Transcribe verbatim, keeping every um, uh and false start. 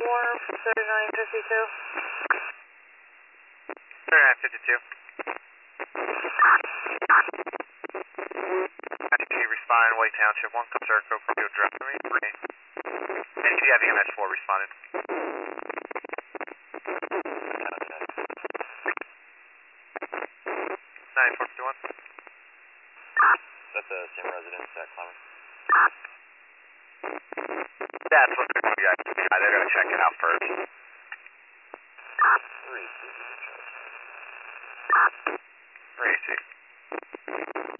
four, thirty-nine fifty-two. thirty-nine fifty-two. N T responding, White Township, one Circle, Cropio Drive, three. N T have E M S four responded. nine four two one. Is that the same residence at Clemens? That's what they're going to be. Yeah, they're going to check it out first. Three, three, Three, two.